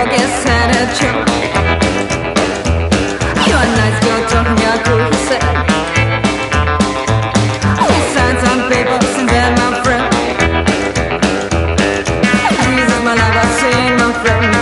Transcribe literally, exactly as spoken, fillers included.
행복에 살았죠. You are nice girl, 좋냐고 he said. We signed some papers and then my friend, this is my life, I sing my friend.